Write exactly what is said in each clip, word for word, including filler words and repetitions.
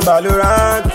Valorant.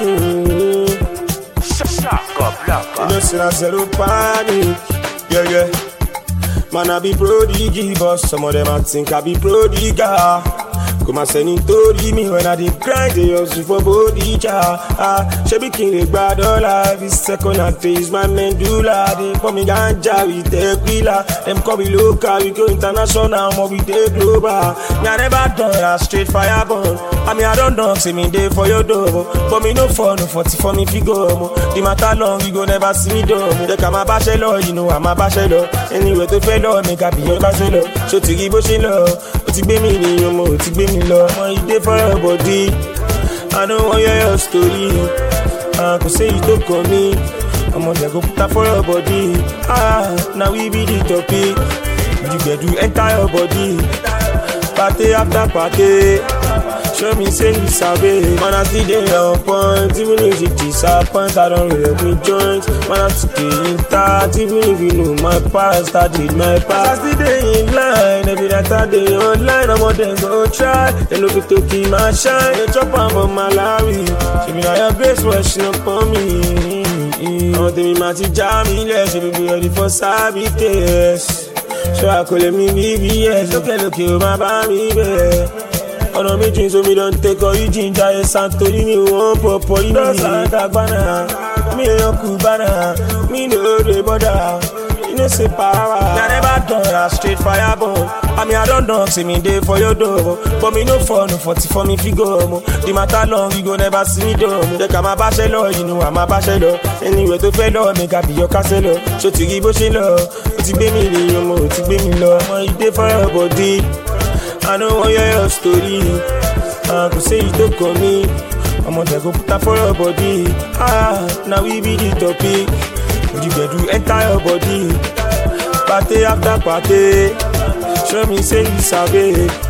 Shaka blaka. You know, say I zero panic. Yeah, yeah. Man, I be prodigy, but some of them I think I be prodigal. Come and send it to me when I did grind, they hustle for body jar. Ah, she be king, they bad all life. This second and face, my medulla. They call me ganja, we take wheeler. Them call me local, we go international, but we take global. Me I never done a straight fire burn. I mean I don't know, say me day for your door. But me no for no forty for me figure. The matter long, you go never see me do. They come a bachelor, you know I'm a bachelor. Anyway to fellow, make a be your bachelor. So to give us a love, to be me, you know, to be me. Love, you dey for your body. I don't want to hear your story. I could say you don't call me. I'm on there, go put that for your body. Ah, now we be the topic. You get to enter your body. Party after party. Show me say you sabi. Man, I still dey on point. Even if you disappoint, I don't really me joint. Man, I still dey in touch. Even if you know my past, I did my past. I still dey in line. Every night I dey online. I'm on them go try. They look to keep my shine. They chop on for my Larry. She be like your grace washing up on me. I'm tell me my teacher me less. She be ready for service. So I call me B B S. Okay, look you my baby. Ọ̀nà méjì so mi don take all you ginger ẹ̀ santori mi wọ́n pọ̀pọ̀ yìí mi. Lọ́sàn-án gbàna, mi èèyàn kú bánà, mi no dey bother, you know say power. Me I never done a straight fire burn. I mean I don done say me dey for your door. But me no for no forty for me figure. The matter long, you go never see me do. They come a bachelor, you know I'm a bachelor. Anyway to fellow, make I be your castle. So to give us a love, o ti gbé mi ní ọmọ, o ti gbé mi lọ. Ọmọ you dey for your body. I don't want to hear your story. I could say you don't call me. I'm on there, go put that for your body. Ah, now we be the topic. You get to enter your body. Party after party. Show me say you sabi.